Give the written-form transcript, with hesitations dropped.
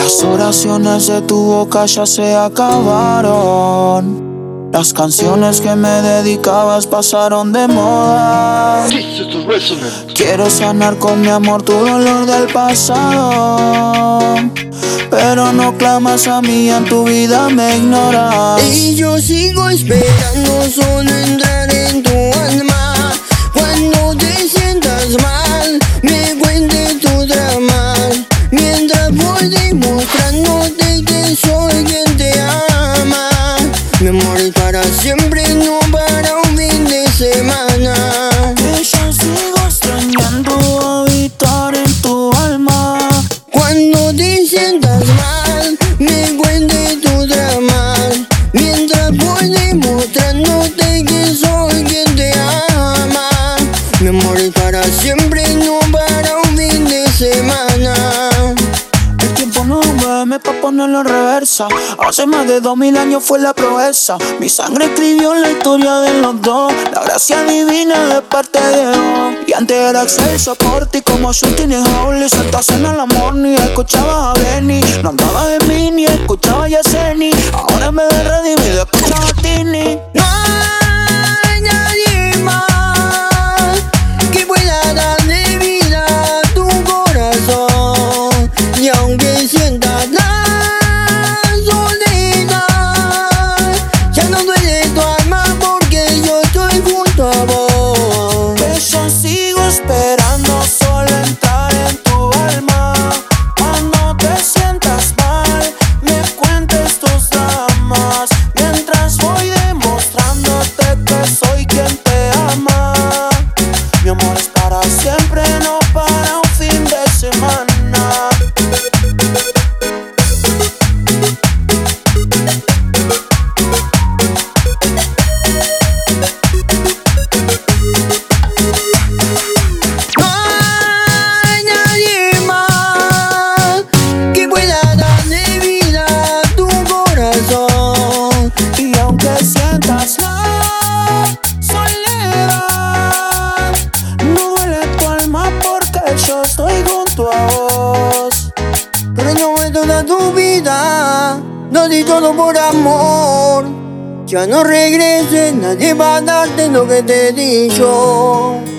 Las oraciones de tu boca ya se acabaron. Las canciones que me dedicabas pasaron de moda. Quiero sanar con mi amor tu dolor del pasado, pero no clamas a mí, en tu vida me ignoras. Y yo sigo esperando solo entrar en tu alma. Cuando te sientas mal, me cuentes tu drama, mientras voy demostrándote que soy quien te ama. Mi amor es para siempre, no para un fin de semana. Que yo sigo extrañando habitar en tu alma. Cuando te sientas mal, me cuentes tu drama, mientras voy demostrándote que soy quien te ama. Mi amor es para siempre, no para un fin de semana. El tiempo no duerme pa' ponerlo en reversa. Hace más de 2000 años fue la proeza. Mi sangre escribió la historia de los dos, la gracia divina de parte de Dios. Y antes era excelso por ti como Shooting y Howley. Sentas en el amor ni escuchaba a Benny. No andaba de mí ni escuchaba a Yeseni. Ahora me de redimido, escuchaba a Tini. No hay nadie más que pueda darle vida a tu corazón. Y aunque sientas la soledad, ya no duele tu alma porque yo estoy junto a vos. Que yo sigo esperando solo entrar en tu alma. Cuando te sientas mal, me cuentes tus dramas, mientras voy demostrándote que soy quien te ama. Mi amor es para siempre, no para un fin de semana. No hay nadie más que pueda darle vida a tu corazón. Y aunque sientas la soledad, no duele tu alma porque yo estoy junto a vos. Pero no es toda tu vida, no di todo por amor. Ya no regreses, nadie va a darte lo que te he dicho.